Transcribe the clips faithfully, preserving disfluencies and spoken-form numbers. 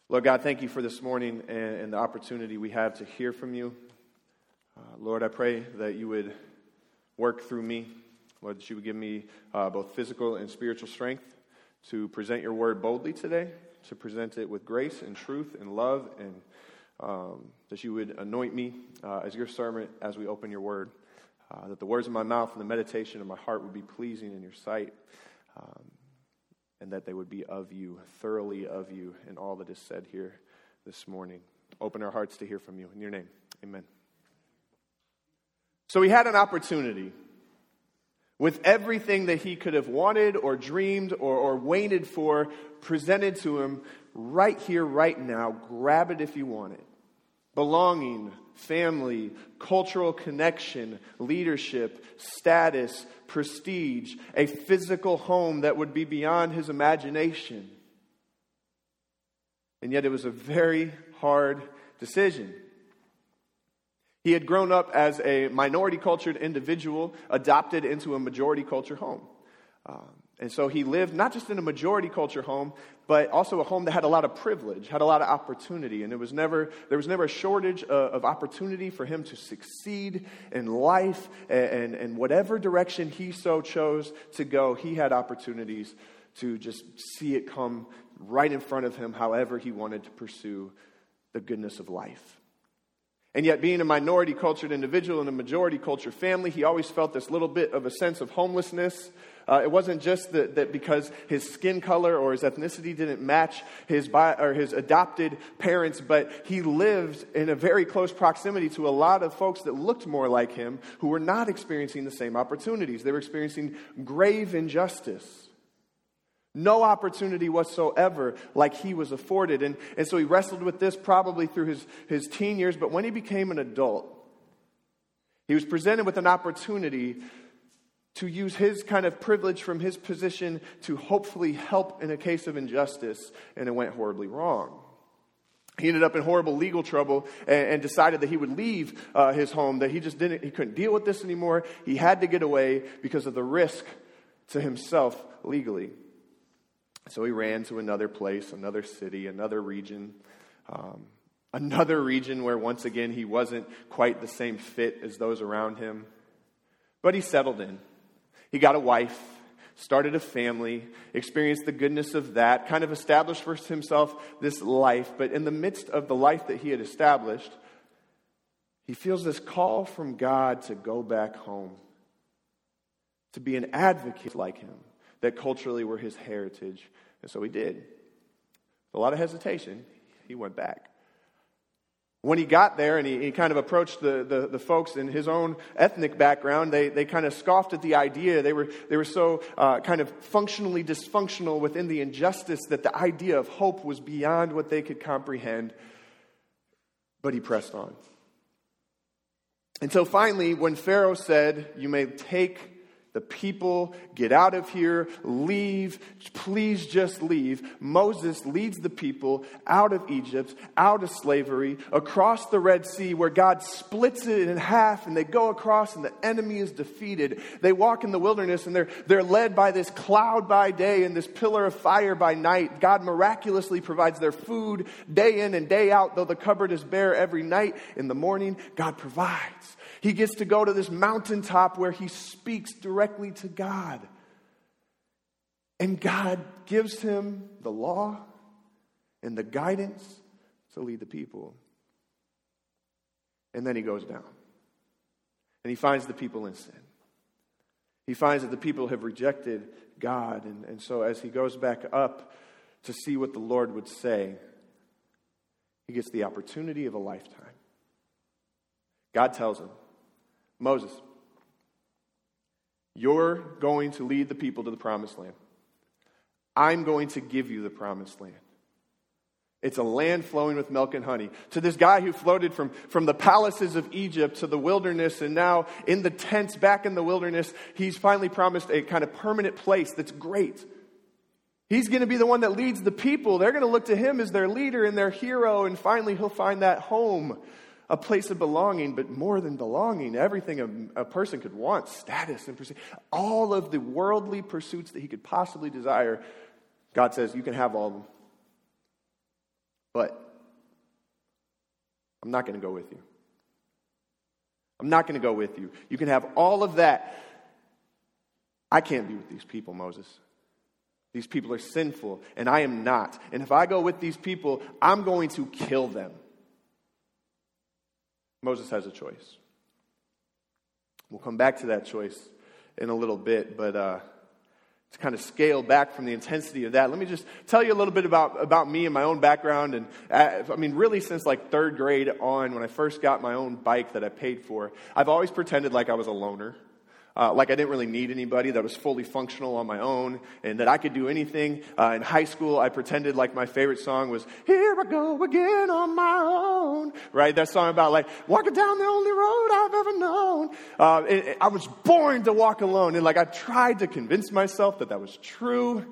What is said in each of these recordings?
Lord God, thank you for this morning and, and the opportunity we have to hear from you. Uh, Lord, I pray that you would work through me. Lord, that you would give me uh, both physical and spiritual strength to present your word boldly today, to present it with grace and truth and love, and um, that you would anoint me uh, as your servant as we open your word. Uh, that the words of my mouth and the meditation of my heart would be pleasing in your sight. Um, and that they would be of you, thoroughly of you, in all that is said here this morning. Open our hearts to hear from you. In your name, amen. So he had an opportunity with everything that he could have wanted or dreamed or, or waited for presented to him right here, right now. Grab it if you want it. Belonging, family, cultural connection, leadership, status, prestige, a physical home that would be beyond his imagination. And yet it was a very hard decision. He had grown up as a minority cultured individual, adopted into a majority culture home. Um, and so he lived not just in a majority culture home, but also a home that had a lot of privilege, had a lot of opportunity. And it was never there was never a shortage of, of opportunity for him to succeed in life. And, and, and whatever direction he so chose to go, he had opportunities to just see it come right in front of him however he wanted to pursue the goodness of life. And yet, being a minority cultured individual in a majority culture family, he always felt this little bit of a sense of homelessness. Uh, it wasn't just that, that because his skin color or his ethnicity didn't match his bi- or his adopted parents, but he lived in a very close proximity to a lot of folks that looked more like him who were not experiencing the same opportunities. They were experiencing grave injustice. No opportunity whatsoever like he was afforded. And, and so he wrestled with this probably through his, his teen years. But when he became an adult, he was presented with an opportunity to use his kind of privilege from his position to hopefully help in a case of injustice. And it went horribly wrong. He ended up in horrible legal trouble and, and decided that he would leave uh, his home, that he just didn't, he couldn't deal with this anymore. He had to get away because of the risk to himself legally. So he ran to another place, another city, another region, um, another region where once again he wasn't quite the same fit as those around him. But he settled in. He got a wife, started a family, experienced the goodness of that, kind of established for himself this life. But in the midst of the life that he had established, he feels this call from God to go back home, to be an advocate like him, that culturally were his heritage. And so he did. With a lot of hesitation, he went back. When he got there and he, he kind of approached the, the, the folks in his own ethnic background, they, they kind of scoffed at the idea. They were, they were so uh, kind of functionally dysfunctional within the injustice that the idea of hope was beyond what they could comprehend. But he pressed on. Until finally, when Pharaoh said, "You may take the people, get out of here, leave, please just leave," Moses leads the people out of Egypt, out of slavery, across the Red Sea where God splits it in half and they go across and the enemy is defeated. They walk in the wilderness and they're, they're led by this cloud by day and this pillar of fire by night. God miraculously provides their food day in and day out, though the cupboard is bare every night. In the morning, God provides. He gets to go to this mountaintop where he speaks directly to God. And God gives him the law and the guidance to lead the people. And then he goes down. And he finds the people in sin. He finds that the people have rejected God. And, and so as he goes back up to see what the Lord would say, he gets the opportunity of a lifetime. God tells him, "Moses, you're going to lead the people to the promised land. I'm going to give you the promised land. It's a land flowing with milk and honey." To this guy who floated from, from the palaces of Egypt to the wilderness and now in the tents back in the wilderness, he's finally promised a kind of permanent place that's great. He's going to be the one that leads the people. They're going to look to him as their leader and their hero, and finally he'll find that home. A place of belonging, but more than belonging, everything a, a person could want, status and pursuit, all of the worldly pursuits that he could possibly desire, God says, you can have all of them. but I'm not going to go with you. I'm not going to go with you. You can have all of that. I can't be with these people, Moses. These people are sinful, and I am not. And if I go with these people, I'm going to kill them. Moses has a choice. We'll come back to that choice in a little bit, but uh, to kind of scale back from the intensity of that, let me just tell you a little bit about, about me and my own background. And uh, I mean, really since like third grade on, when I first got my own bike that I paid for, I've always pretended like I was a loner. Uh, like I didn't really need anybody, that was fully functional on my own, and that I could do anything. Uh, in high school, I pretended like my favorite song was, "Here I Go Again on My Own," right? That song about like, walking down the only road I've ever known. Uh, it, it, I was born to walk alone, and like I tried to convince myself that that was true.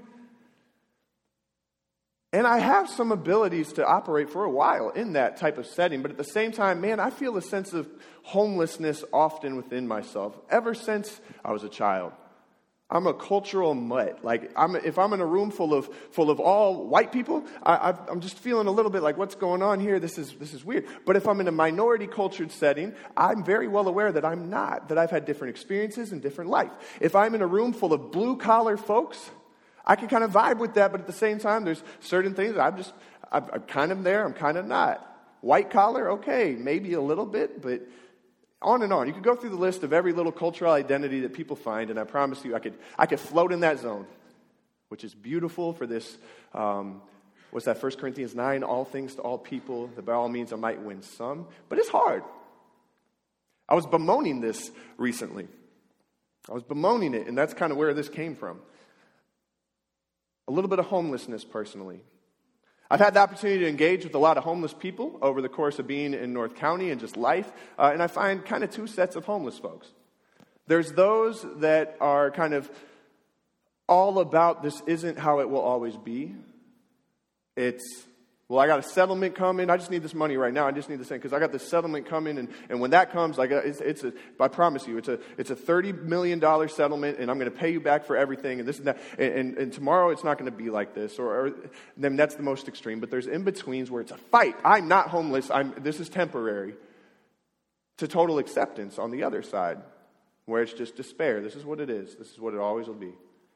And I have some abilities to operate for a while in that type of setting. But at the same time, man, I feel a sense of homelessness often within myself. Ever since I was a child. I'm a cultural mutt. Like, I'm, if I'm in a room full of full of all white people, I, I've, I'm just feeling a little bit like, what's going on here? This is this is weird. But if I'm in a minority cultured setting, I'm very well aware that I'm not. That I've had different experiences and different life. If I'm in a room full of blue collar folks, I can kind of vibe with that, but at the same time, there's certain things that I'm just, I'm, I'm kind of there, I'm kind of not. White collar, okay, maybe a little bit, but on and on. You could go through the list of every little cultural identity that people find, and I promise you, I could I could float in that zone, which is beautiful for this, um, what's that, First Corinthians nine, all things to all people, that by all means I might win some, but it's hard. I was bemoaning this recently. I was bemoaning it, and that's kind of where this came from. A little bit of homelessness personally. I've had the opportunity to engage with a lot of homeless people over the course of being in North County and just life, uh, and I find kind of two sets of homeless folks. There's those that are kind of all about this isn't how it will always be. It's, well, I got a settlement coming. I just need this money right now. I just need this thing because I got this settlement coming, and, and when that comes, like it's, it's a. I promise you, it's a it's a thirty million dollars settlement, and I'm going to pay you back for everything, and this and that. And, and, and tomorrow, it's not going to be like this, or, or then that's the most extreme. But there's in betweens where it's a fight. I'm not homeless. I'm. This is temporary. To total acceptance on the other side, where it's just despair. This is what it is. This is what it always will be.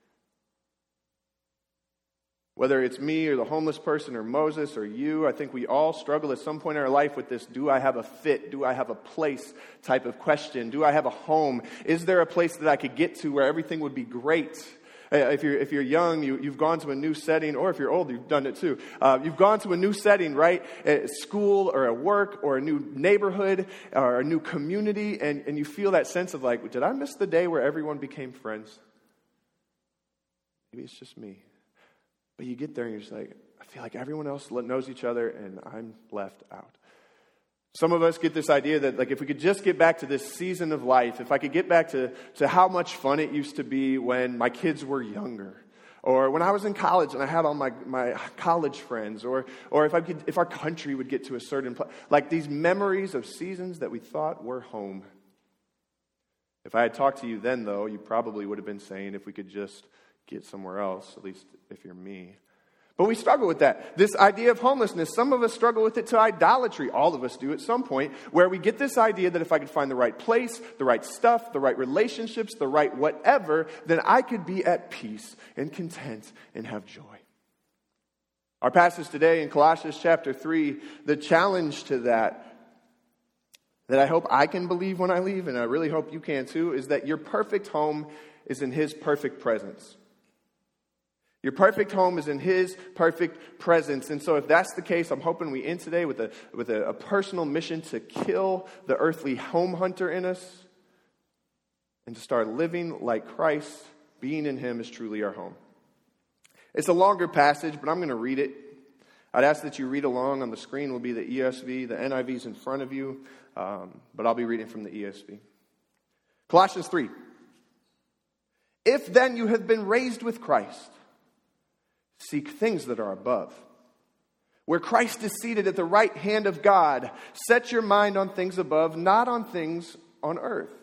Whether it's me or the homeless person or Moses or you, I think we all struggle at some point in our life with this, do I have a fit? Do I have a place type of question? Do I have a home? Is there a place that I could get to where everything would be great? If you're, if you're young, you, you've gone to a new setting, or if you're old, you've done it too. Uh, you've gone to a new setting, right? At school or at work or a new neighborhood or a new community, and, and you feel that sense of like, did I miss the day where everyone became friends? Maybe it's just me. But you get there and you're just like, I feel like everyone else knows each other and I'm left out. Some of us get this idea that like if we could just get back to this season of life, if I could get back to, to how much fun it used to be when my kids were younger, or when I was in college and I had all my, my college friends, or or if I could if our country would get to a certain place, like these memories of seasons that we thought were home. If I had talked to you then, though, you probably would have been saying if we could just get somewhere else, at least if you're me. But we struggle with that. This idea of homelessness, some of us struggle with it to idolatry. All of us do at some point, where we get this idea that if I could find the right place, the right stuff, the right relationships, the right whatever, then I could be at peace and content and have joy. Our passage today in Colossians chapter three, the challenge to that, that I hope I can believe when I leave, and I really hope you can too, is that your perfect home is in His perfect presence. Your perfect home is in His perfect presence. And so if that's the case, I'm hoping we end today with a with a, a personal mission to kill the earthly home hunter in us and to start living like Christ. Being in Him is truly our home. It's a longer passage, but I'm going to read it. I'd ask that you read along. On the screen will be the E S V. The N I V is in front of you, um, but I'll be reading from the E S V. Colossians three. If then you have been raised with Christ, seek things that are above, where Christ is seated at the right hand of God. Set your mind on things above, not on things on earth.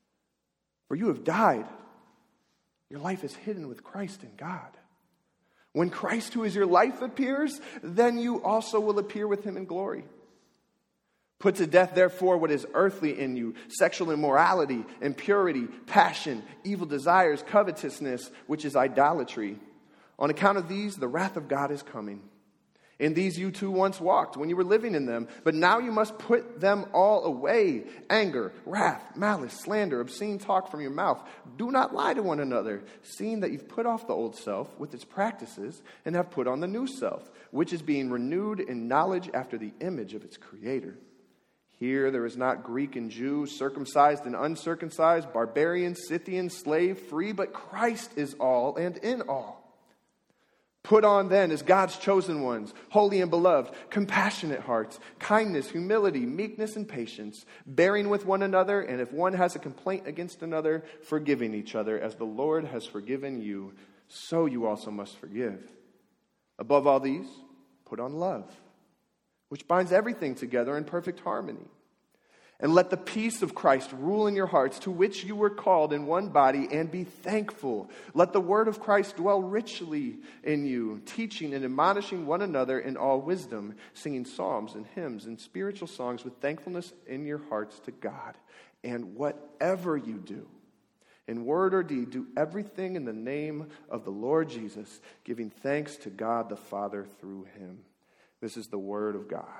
For you have died. Your life is hidden with Christ in God. When Christ, who is your life, appears, then you also will appear with him in glory. Put to death, therefore, what is earthly in you: sexual immorality, impurity, passion, evil desires, covetousness, which is idolatry. On account of these, the wrath of God is coming. In these you too once walked when you were living in them, but now you must put them all away: anger, wrath, malice, slander, obscene talk from your mouth. Do not lie to one another, seeing that you've put off the old self with its practices and have put on the new self, which is being renewed in knowledge after the image of its creator. Here there is not Greek and Jew, circumcised and uncircumcised, barbarian, Scythian, slave, free, but Christ is all and in all. Put on then as God's chosen ones, holy and beloved, compassionate hearts, kindness, humility, meekness, and patience, bearing with one another, and if one has a complaint against another, forgiving each other, as the Lord has forgiven you, so you also must forgive. Above all these, put on love, which binds everything together in perfect harmony. And let the peace of Christ rule in your hearts, to which you were called in one body, and be thankful. Let the word of Christ dwell richly in you, teaching and admonishing one another in all wisdom, singing psalms and hymns and spiritual songs with thankfulness in your hearts to God. And whatever you do, in word or deed, do everything in the name of the Lord Jesus, giving thanks to God the Father through him. This is the word of God.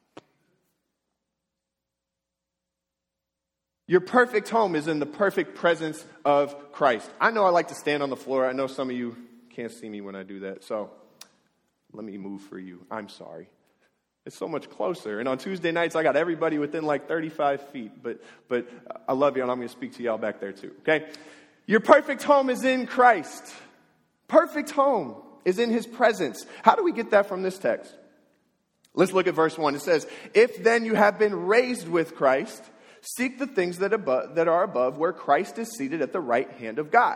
Your perfect home is in the perfect presence of Christ. I know I like to stand on the floor. I know some of you can't see me when I do that, so let me move for you. I'm sorry. It's so much closer. And on Tuesday nights, I got everybody within like thirty-five feet. But but I love you, and I'm going to speak to y'all back there too, okay? Your perfect home is in Christ. Perfect home is in his presence. How do we get that from this text? Let's look at verse one. It says, if then you have been raised with Christ, seek the things that, above, that are above, where Christ is seated at the right hand of God.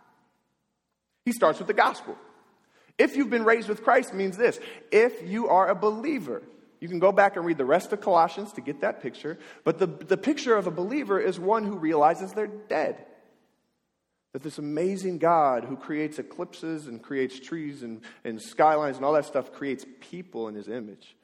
He starts with the gospel. If you've been raised with Christ means this: if you are a believer. You can go back and read the rest of Colossians to get that picture. But the, the picture of a believer is one who realizes they're dead. That this amazing God who creates eclipses and creates trees and, and skylines and all that stuff creates people in his image.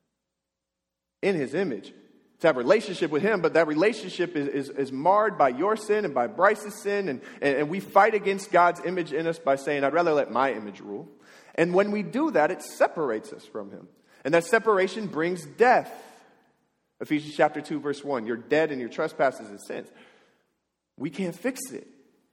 In his image. To have a relationship with him, but that relationship is, is, is marred by your sin and by Bryce's sin. And, and, and we fight against God's image in us by saying, I'd rather let my image rule. And when we do that, it separates us from him. And that separation brings death. Ephesians chapter two, verse one. You're dead in your trespasses and sins. We can't fix it.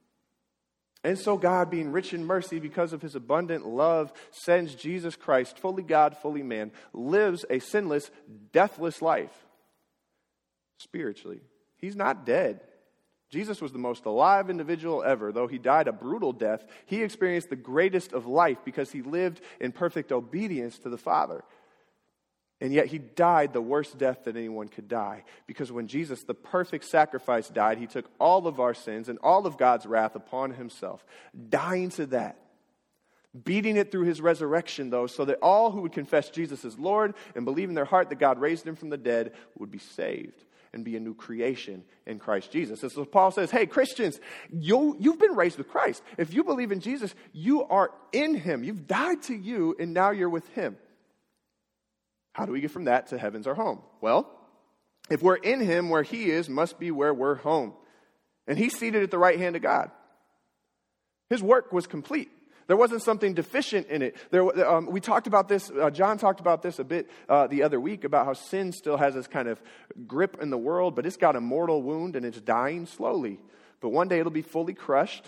And so God, being rich in mercy because of his abundant love, sends Jesus Christ, fully God, fully man, lives a sinless, deathless life. Spiritually. He's not dead. Jesus was the most alive individual ever. Though he died a brutal death, he experienced the greatest of life because he lived in perfect obedience to the Father. And yet he died the worst death that anyone could die. Because when Jesus, the perfect sacrifice, died, he took all of our sins and all of God's wrath upon himself. Dying to that. Beating it through his resurrection, though, so that all who would confess Jesus as Lord and believe in their heart that God raised him from the dead would be saved and be a new creation in Christ Jesus. And so Paul says, hey, Christians, you, you've been raised with Christ. If you believe in Jesus, you are in him. You've died to you, and now you're with him. How do we get from that to heaven's our home? Well, if we're in him, where he is must be where we're home. And he's seated at the right hand of God. His work was complete. There wasn't something deficient in it. There, um, we talked about this, uh, John talked about this a bit uh, the other week, about how sin still has this kind of grip in the world, but it's got a mortal wound and it's dying slowly. But one day it'll be fully crushed.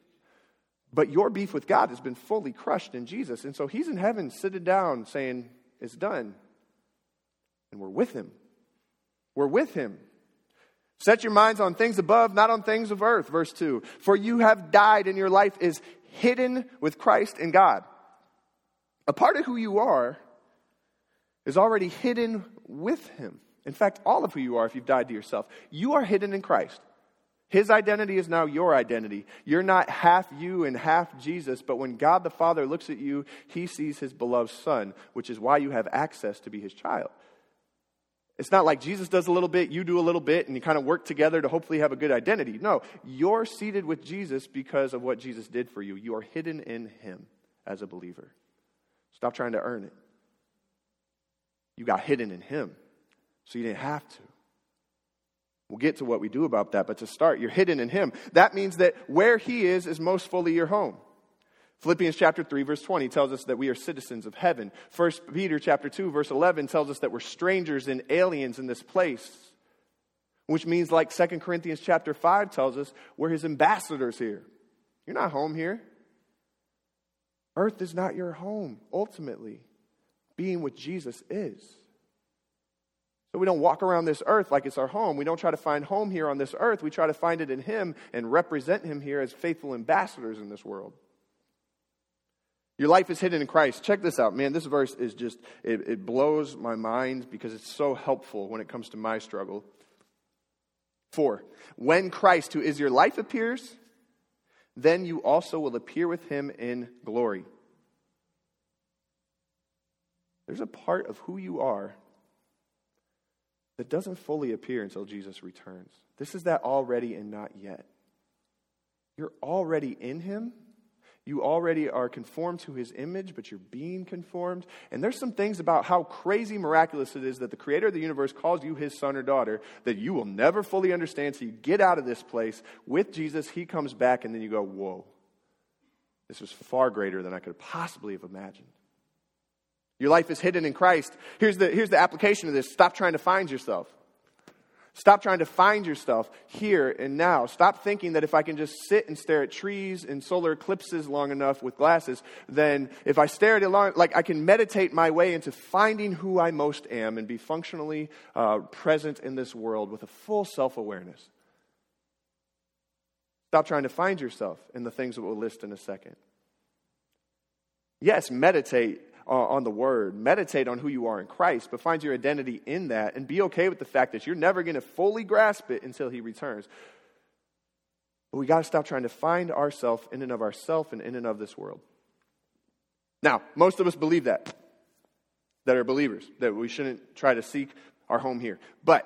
But your beef with God has been fully crushed in Jesus. And so he's in heaven sitting down saying, it's done. And we're with him. We're with him. Set your minds on things above, not on things of earth. Verse two. For you have died, and your life is hidden with Christ in God. A part of who you are is already hidden with him. In fact, all of who you are, if you've died to yourself, you are hidden in Christ. His identity is now your identity. You're not half you and half Jesus, but when God the Father looks at you, he sees his beloved Son, which is why you have access to be his child. It's not like Jesus does a little bit, you do a little bit, and you kind of work together to hopefully have a good identity. No, you're seated with Jesus because of what Jesus did for you. You are hidden in him as a believer. Stop trying to earn it. You got hidden in him, so you didn't have to. We'll get to what we do about that, but to start, you're hidden in him. That means that where he is is most fully your home. Philippians chapter three, verse twenty tells us that we are citizens of heaven. First Peter chapter two, verse eleven tells us that we're strangers and aliens in this place. Which means, like Second Corinthians chapter five tells us, we're his ambassadors here. You're not home here. Earth is not your home, ultimately. Being with Jesus is. So we don't walk around this earth like it's our home. We don't try to find home here on this earth. We try to find it in him and represent him here as faithful ambassadors in this world. Your life is hidden in Christ. Check this out, man. This verse is just, it, it blows my mind because it's so helpful when it comes to my struggle. Four, when Christ, who is your life, appears, then you also will appear with him in glory. There's a part of who you are that doesn't fully appear until Jesus returns. This is that already and not yet. You're already in him. You already are conformed to his image, but you're being conformed. And there's some things about how crazy miraculous it is that the creator of the universe calls you his son or daughter that you will never fully understand. So you get out of this place with Jesus, he comes back, and then you go, whoa, this was far greater than I could possibly have imagined. Your life is hidden in Christ. Here's the, here's the application of this. Stop trying to find yourself. Stop trying to find yourself here and now. Stop thinking that if I can just sit and stare at trees and solar eclipses long enough with glasses, then if I stare at it long, like I can meditate my way into finding who I most am and be functionally uh, present in this world with a full self-awareness. Stop trying to find yourself in the things that we'll list in a second. Yes, meditate on the word, meditate on who you are in Christ, but find your identity in that and be okay with the fact that you're never going to fully grasp it until he returns. But we got to stop trying to find ourselves in and of ourselves and in and of this world. Now, most of us believe that, that are believers, that we shouldn't try to seek our home here. But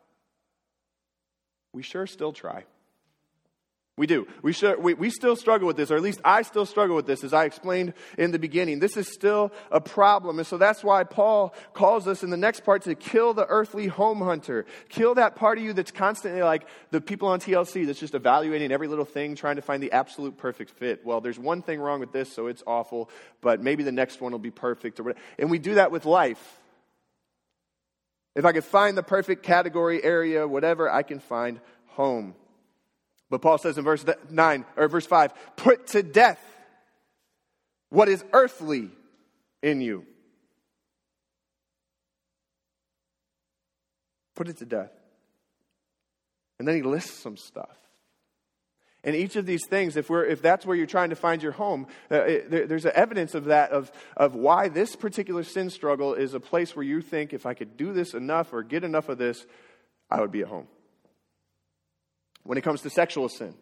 we sure still try. We do. We, should, we we still struggle with this, or at least I still struggle with this, as I explained in the beginning. This is still a problem, and so that's why Paul calls us in the next part to kill the earthly home hunter. Kill that part of you that's constantly like the people on T L C that's just evaluating every little thing, trying to find the absolute perfect fit. Well, there's one thing wrong with this, so it's awful, but maybe the next one will be perfect. Or whatever. And we do that with life. If I could find the perfect category, area, whatever, I can find home. But Paul says in verse nine or verse five, put to death what is earthly in you. Put it to death. And then he lists some stuff. And each of these things, if we're if that's where you're trying to find your home, uh, it, there, there's evidence of that, of, of why this particular sin struggle is a place where you think, if I could do this enough or get enough of this, I would be at home. When it comes to sexual sin,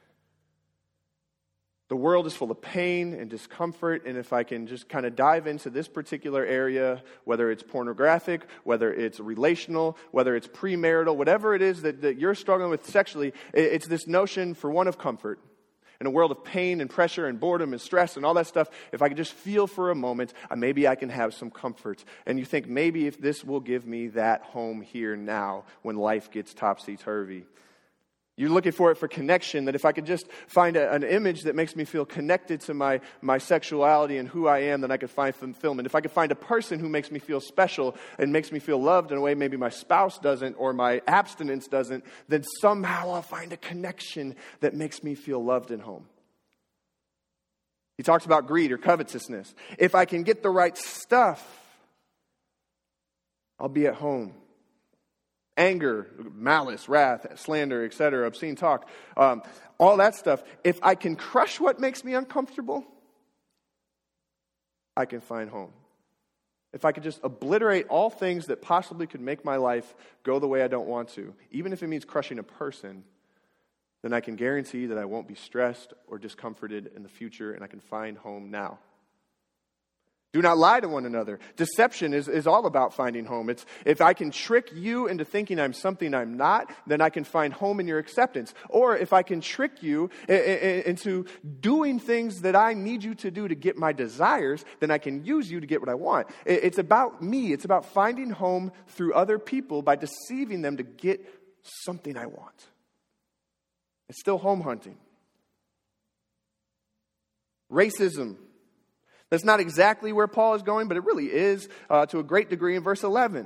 the world is full of pain and discomfort, and if I can just kind of dive into this particular area, whether it's pornographic, whether it's relational, whether it's premarital, whatever it is that, that you're struggling with sexually, it's this notion, for one, of comfort. In a world of pain and pressure and boredom and stress and all that stuff, if I could just feel for a moment, maybe I can have some comfort. And you think, maybe if this will give me that home here now when life gets topsy-turvy. You're looking for it for connection, that if I could just find a, an image that makes me feel connected to my, my sexuality and who I am, then I could find fulfillment. If I could find a person who makes me feel special and makes me feel loved in a way maybe my spouse doesn't or my abstinence doesn't, then somehow I'll find a connection that makes me feel loved and home. He talks about greed or covetousness. If I can get the right stuff, I'll be at home. Anger, malice, wrath, slander, et cetera, obscene talk, um, all that stuff. If I can crush what makes me uncomfortable, I can find home. If I could just obliterate all things that possibly could make my life go the way I don't want to, even if it means crushing a person, then I can guarantee that I won't be stressed or discomforted in the future, and I can find home now. Do not lie to one another. Deception is, is all about finding home. It's if I can trick you into thinking I'm something I'm not, then I can find home in your acceptance. Or if I can trick you into doing things that I need you to do to get my desires, then I can use you to get what I want. It's about me. It's about finding home through other people by deceiving them to get something I want. It's still home hunting. Racism. That's not exactly where Paul is going, but it really is uh, to a great degree in verse eleven.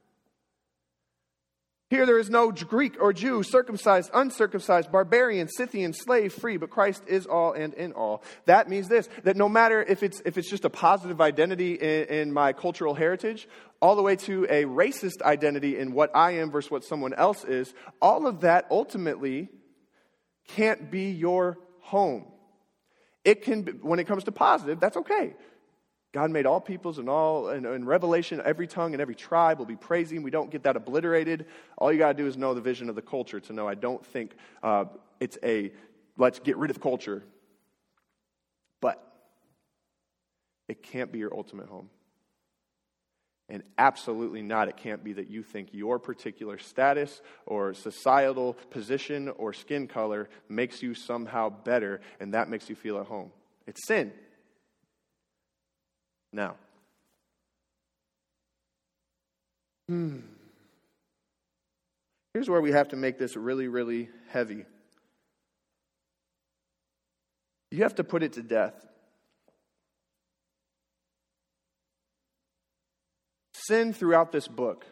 Here there is no Greek or Jew, circumcised, uncircumcised, barbarian, Scythian, slave, free, but Christ is all and in all. That means this, that no matter if it's if it's just a positive identity in, in my cultural heritage, all the way to a racist identity in what I am versus what someone else is, all of that ultimately can't be your home. It can be, when it comes to positive, that's okay. God made all peoples and all, and in Revelation, every tongue and every tribe will be praising. We don't get that obliterated. All you got to do is know the vision of the culture to know I don't think uh, it's a, let's get rid of culture. But it can't be your ultimate home. And absolutely not, it can't be that you think your particular status or societal position or skin color makes you somehow better, and that makes you feel at home. It's sin. Now, hmm. here's where we have to make this really, really heavy. You have to put it to death. Sin throughout this book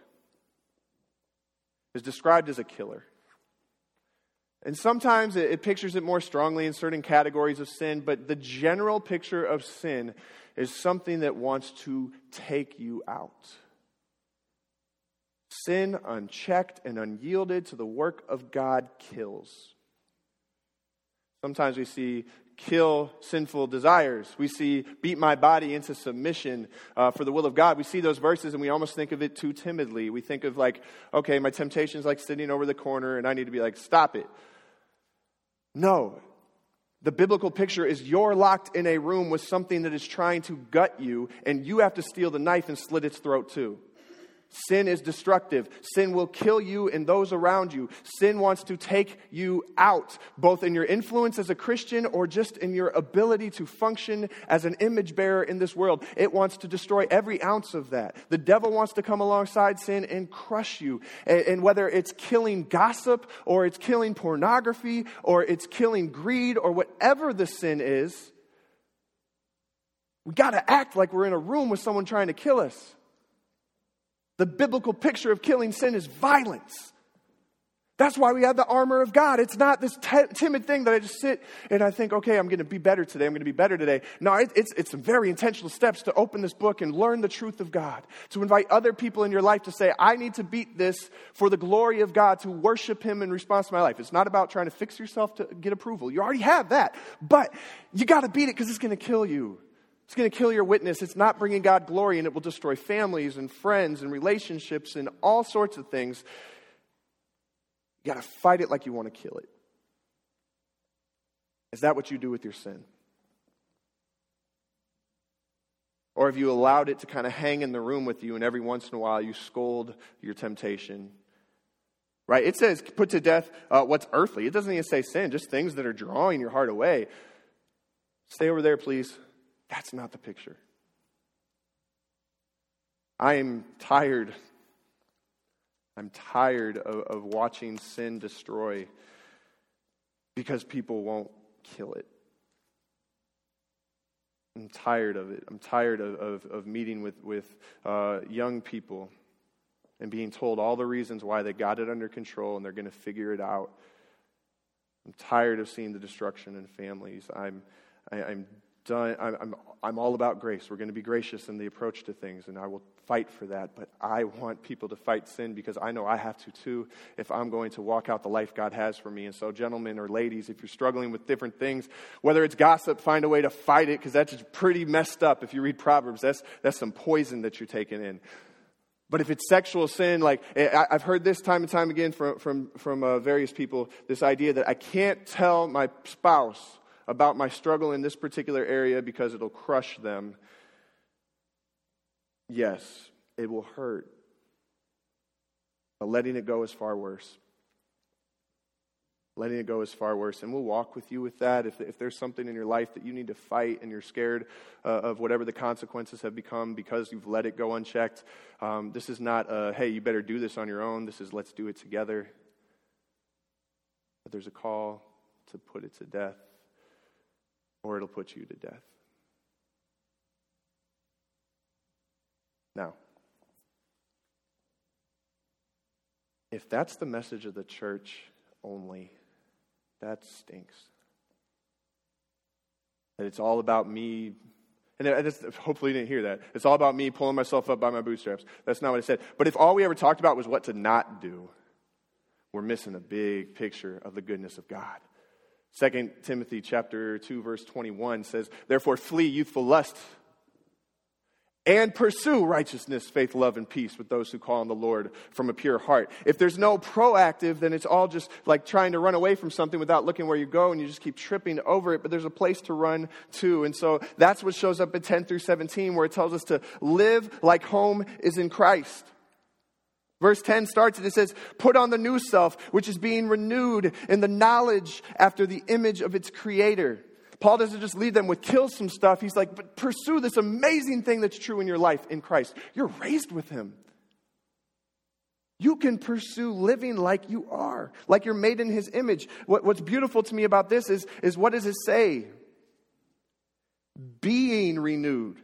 is described as a killer. And sometimes it, it pictures it more strongly in certain categories of sin, but the general picture of sin is something that wants to take you out. Sin unchecked and unyielded to the work of God kills. Sometimes we see kill sinful desires. We see beat my body into submission uh, for the will of God. We see those verses and we almost think of it too timidly. We think of like, okay, my temptation is like sitting over the corner and I need to be like, stop it. No. The biblical picture is you're locked in a room with something that is trying to gut you and you have to steal the knife and slit its throat too. Sin is destructive. Sin will kill you and those around you. Sin wants to take you out, both in your influence as a Christian or just in your ability to function as an image bearer in this world. It wants to destroy every ounce of that. The devil wants to come alongside sin and crush you. And whether it's killing gossip or it's killing pornography or it's killing greed or whatever the sin is, we got to act like we're in a room with someone trying to kill us. The biblical picture of killing sin is violence. That's why we have the armor of God. It's not this t- timid thing that I just sit and I think, okay, I'm going to be better today. I'm going to be better today. No, it, it's, it's some very intentional steps to open this book and learn the truth of God. To invite other people in your life to say, I need to beat this for the glory of God, to worship Him in response to my life. It's not about trying to fix yourself to get approval. You already have that. But you got to beat it because it's going to kill you. It's going to kill your witness. It's not bringing God glory, and it will destroy families and friends and relationships and all sorts of things. You got to fight it like you want to kill it. Is that what you do with your sin? Or have you allowed it to kind of hang in the room with you, and every once in a while you scold your temptation? Right? It says put to death uh, what's earthly. It doesn't even say sin, just things that are drawing your heart away. Stay over there, please. That's not the picture. I am tired. I'm tired of, of watching sin destroy because people won't kill it. I'm tired of it. I'm tired of, of, of meeting with, with uh, young people and being told all the reasons why they got it under control and they're going to figure it out. I'm tired of seeing the destruction in families. I'm, I, I'm Done. I'm, I'm, I'm all about grace. We're going to be gracious in the approach to things, and I will fight for that. But I want people to fight sin because I know I have to too if I'm going to walk out the life God has for me. And so, gentlemen or ladies, if you're struggling with different things, whether it's gossip, find a way to fight it because that's just pretty messed up. If you read Proverbs, that's that's some poison that you're taking in. But if it's sexual sin, like I've heard this time and time again from from from uh, various people, this idea that I can't tell my spouse about my struggle in this particular area because it'll crush them. Yes, it will hurt. But letting it go is far worse. Letting it go is far worse. And we'll walk with you with that. If, if there's something in your life that you need to fight and you're scared uh, of whatever the consequences have become because you've let it go unchecked, um, this is not a, hey, you better do this on your own. This is, let's do it together. But there's a call to put it to death, or it'll put you to death. Now, if that's the message of the church only, that stinks. That it's all about me, and I just, hopefully you didn't hear that. It's all about me pulling myself up by my bootstraps. That's not what I said. But if all we ever talked about was what to not do, we're missing a big picture of the goodness of God. Second Timothy chapter two, verse twenty-one says, therefore flee youthful lust and pursue righteousness, faith, love, and peace with those who call on the Lord from a pure heart. If there's no proactive, then it's all just like trying to run away from something without looking where you go, and you just keep tripping over it, but there's a place to run to. And so that's what shows up in ten through seventeen, where it tells us to live like home is in Christ. Verse ten starts and it says, put on the new self, which is being renewed in the knowledge after the image of its creator. Paul doesn't just lead them with kill some stuff. He's like, but pursue this amazing thing that's true in your life in Christ. You're raised with him. You can pursue living like you are, like you're made in his image. What, what's beautiful to me about this is, is what does it say? Being renewed.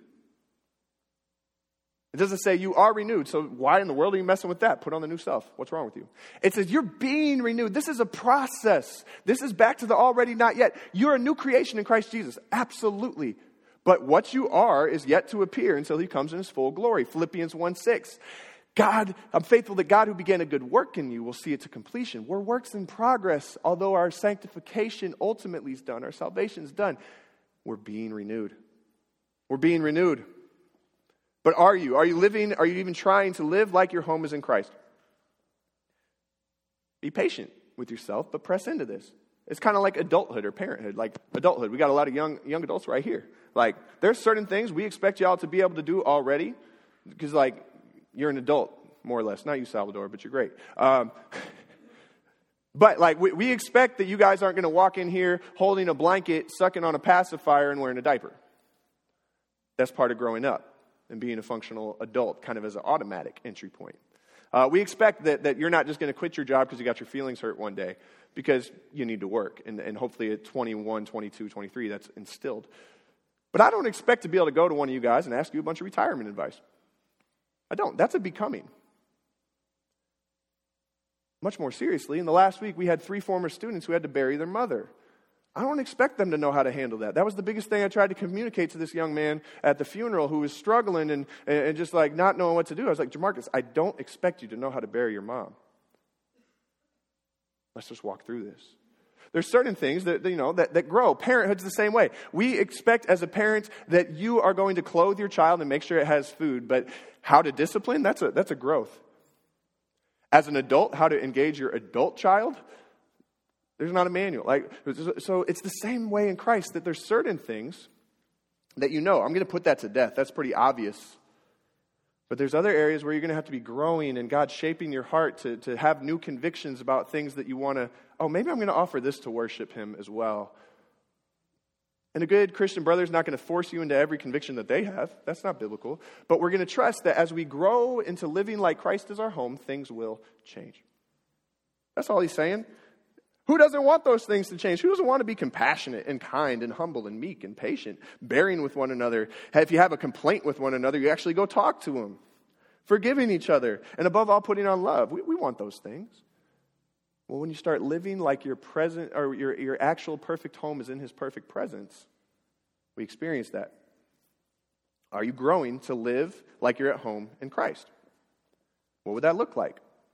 It doesn't say you are renewed. So why in the world are you messing with that? Put on the new self. What's wrong with you? It says you're being renewed. This is a process. This is back to the already not yet. You're a new creation in Christ Jesus. Absolutely. But what you are is yet to appear until he comes in his full glory. Philippians one six. God, I'm faithful that God who began a good work in you will see it to completion. We're works in progress. Although our sanctification ultimately is done, our salvation is done, we're being renewed. We're being renewed. But are you? Are you living, are you even trying to live like your home is in Christ? Be patient with yourself, but press into this. It's kind of like adulthood or parenthood. Like adulthood, we got a lot of young young adults right here. Like there's certain things we expect y'all to be able to do already because like you're an adult, more or less. Not you, Salvador, but you're great. Um, but like we, we expect that you guys aren't going to walk in here holding a blanket, sucking on a pacifier, and wearing a diaper. That's part of growing up and being a functional adult, kind of as an automatic entry point. Uh, we expect that, that you're not just going to quit your job because you got your feelings hurt one day, because you need to work. And, and hopefully at twenty-one, twenty-two, twenty-three, that's instilled. But I don't expect to be able to go to one of you guys and ask you a bunch of retirement advice. I don't. That's a becoming. Much more seriously, in the last week, we had three former students who had to bury their mother. I don't expect them to know how to handle that. That was the biggest thing I tried to communicate to this young man at the funeral who was struggling and, and just like not knowing what to do. I was like, Jamarcus, I don't expect you to know how to bury your mom. Let's just walk through this. There's certain things that, you know, that, that grow. Parenthood's the same way. We expect as a parent that you are going to clothe your child and make sure it has food, but how to discipline, that's a, that's a growth. As an adult, how to engage your adult child, there's not a manual. Like, so it's the same way in Christ that there's certain things that you know, I'm going to put that to death. That's pretty obvious. But there's other areas where you're going to have to be growing and God shaping your heart to, to have new convictions about things that you want to, oh, maybe I'm going to offer this to worship him as well. And a good Christian brother is not going to force you into every conviction that they have. That's not biblical. But we're going to trust that as we grow into living like Christ is our home, things will change. That's all he's saying. Who doesn't want those things to change? Who doesn't want to be compassionate and kind and humble and meek and patient, bearing with one another? If you have a complaint with one another, you actually go talk to them, forgiving each other, and above all, putting on love. We, we want those things. Well, when you start living like your present or your, your actual perfect home is in his perfect presence, we experience that. Are you growing to live like you're at home in Christ? What would that look like?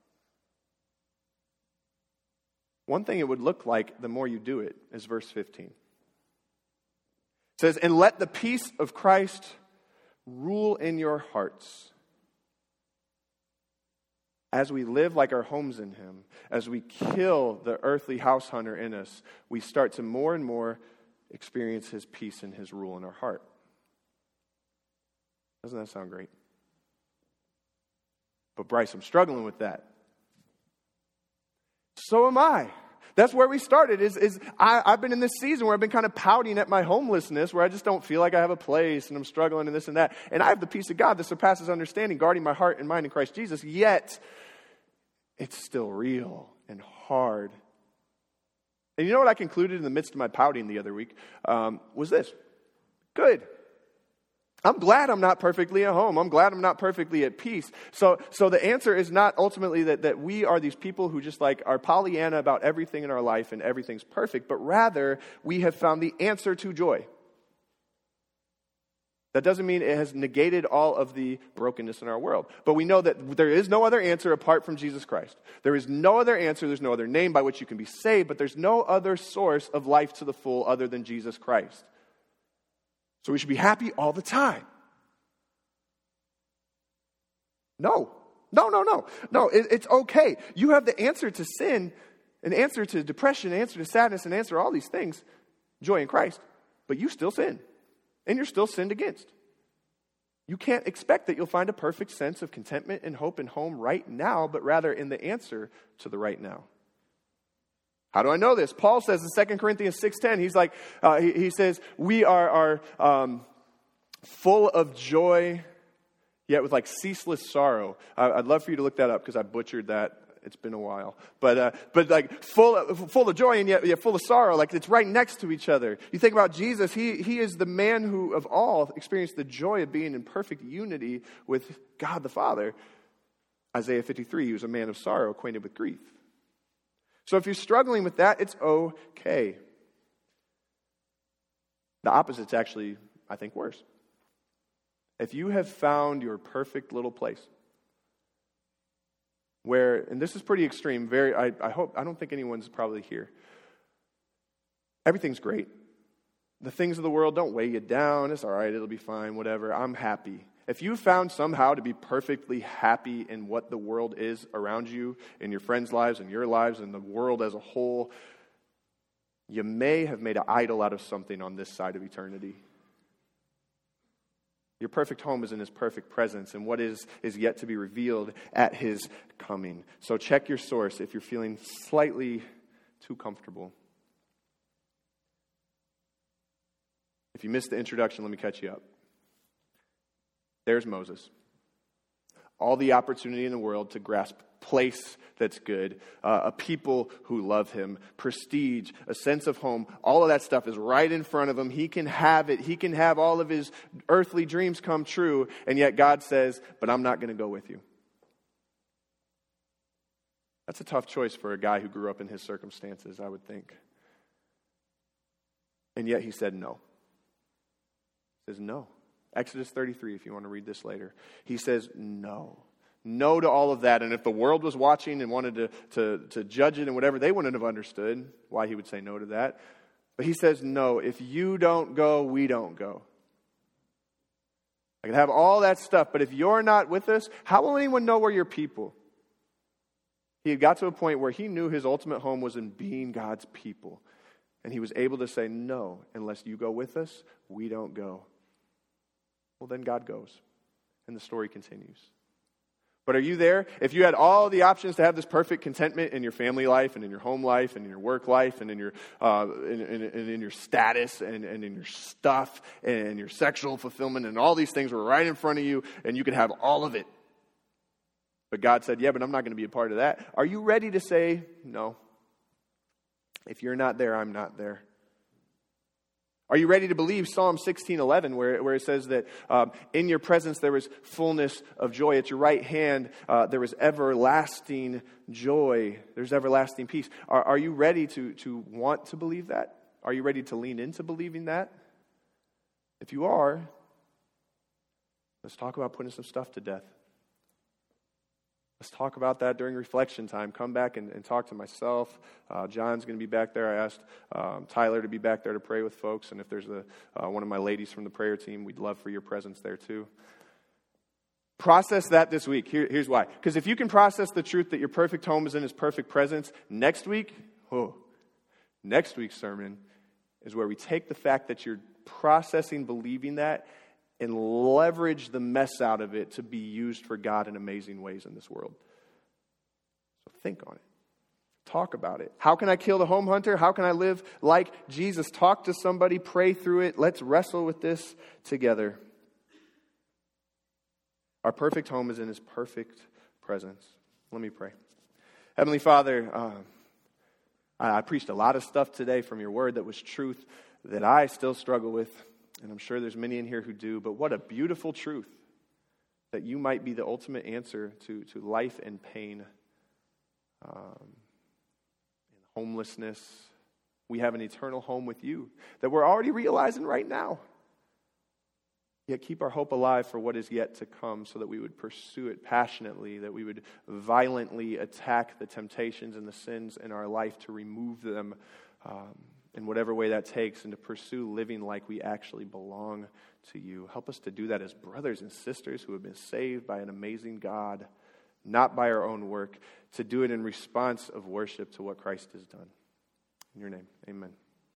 One thing it would look like the more you do it is verse fifteen. It says, and let the peace of Christ rule in your hearts. As we live like our home's in him, as we kill the earthly house hunter in us, we start to more and more experience his peace and his rule in our heart. Doesn't that sound great? But Bryce, I'm struggling with that. So am I. That's where we started, is, is I, I've been in this season where I've been kind of pouting at my homelessness, where I just don't feel like I have a place, and I'm struggling and this and that. And I have the peace of God that surpasses understanding, guarding my heart and mind in Christ Jesus, yet it's still real and hard. And you know what I concluded in the midst of my pouting the other week? Um, was this. Good. I'm glad I'm not perfectly at home. I'm glad I'm not perfectly at peace. So so the answer is not ultimately that, that we are these people who just like are Pollyanna about everything in our life and everything's perfect, but rather we have found the answer to joy. That doesn't mean it has negated all of the brokenness in our world. But we know that there is no other answer apart from Jesus Christ. There is no other answer. There's no other name by which you can be saved, but there's no other source of life to the full other than Jesus Christ. So we should be happy all the time. No, no, no, no. No, it, it's okay. You have the answer to sin, an answer to depression, an answer to sadness, an answer to all these things, joy in Christ, but you still sin, and you're still sinned against. You can't expect that you'll find a perfect sense of contentment and hope and home right now, but rather in the answer to the right now. How do I know this? Paul says in Second Corinthians six ten, he's like, uh, he, he says, we are, are um, full of joy, yet with like ceaseless sorrow. I, I'd love for you to look that up because I butchered that. It's been a while. But uh, but like full of, full of joy and yet, yet full of sorrow. Like it's right next to each other. You think about Jesus, he, he is the man who of all experienced the joy of being in perfect unity with God the Father. Isaiah fifty-three, he was a man of sorrow, acquainted with grief. So if you're struggling with that, it's okay. The opposite's actually, I think, worse. If you have found your perfect little place, where, and this is pretty extreme, very, I, I hope, I don't think anyone's probably here. Everything's great. The things of the world don't weigh you down. It's all right, it'll be fine, whatever. I'm happy. If you found somehow to be perfectly happy in what the world is around you, in your friends' lives, in your lives, in the world as a whole, you may have made an idol out of something on this side of eternity. Your perfect home is in His perfect presence, and what is, is yet to be revealed at His coming. So check your source if you're feeling slightly too comfortable. If you missed the introduction, let me catch you up. There's Moses. All the opportunity in the world to grasp place that's good, uh, a people who love him, prestige, a sense of home, all of that stuff is right in front of him. He can have it. He can have all of his earthly dreams come true, and yet God says, but I'm not going to go with you. That's a tough choice for a guy who grew up in his circumstances, I would think. And yet he said no. He says no. Exodus thirty-three, if you want to read this later. He says no. No to all of that. And if the world was watching and wanted to, to, to judge it and whatever, they wouldn't have understood why he would say no to that. But he says no. If you don't go, we don't go. I can have all that stuff, but if you're not with us, how will anyone know we're your people? He had got to a point where he knew his ultimate home was in being God's people. And he was able to say, no, unless you go with us, we don't go. Well, then God goes, and the story continues. But are you there? If you had all the options to have this perfect contentment in your family life and in your home life and in your work life and in your uh, in, in, in, in your status and, and in your stuff and your sexual fulfillment and all these things were right in front of you and you could have all of it. But God said, yeah, but I'm not going to be a part of that. Are you ready to say no? If you're not there, I'm not there. Are you ready to believe Psalm sixteen eleven, where, where it says that um, in your presence there is fullness of joy. At your right hand uh, there is everlasting joy. There's everlasting peace. Are, are you ready to, to want to believe that? Are you ready to lean into believing that? If you are, let's talk about putting some stuff to death. Let's talk about that during reflection time. Come back and, and talk to myself. Uh, John's going to be back there. I asked um, Tyler to be back there to pray with folks. And if there's a, uh, one of my ladies from the prayer team, we'd love for your presence there too. Process that this week. Here, here's why. Because if you can process the truth that your perfect home is in His perfect presence, next week, oh, next week's sermon is where we take the fact that you're processing, believing that, and leverage the mess out of it to be used for God in amazing ways in this world. So think on it. Talk about it. How can I kill the home hunter? How can I live like Jesus? Talk to somebody, pray through it. Let's wrestle with this together. Our perfect home is in His perfect presence. Let me pray. Heavenly Father, uh, I preached a lot of stuff today from your word that was truth that I still struggle with, and I'm sure there's many in here who do, but what a beautiful truth that you might be the ultimate answer to, to life and pain, um, and homelessness. We have an eternal home with you that we're already realizing right now. Yet keep our hope alive for what is yet to come so that we would pursue it passionately, that we would violently attack the temptations and the sins in our life to remove them um, in whatever way that takes, and to pursue living like we actually belong to you. Help us to do that as brothers and sisters who have been saved by an amazing God, not by our own work, to do it in response of worship to what Christ has done. In your name, amen.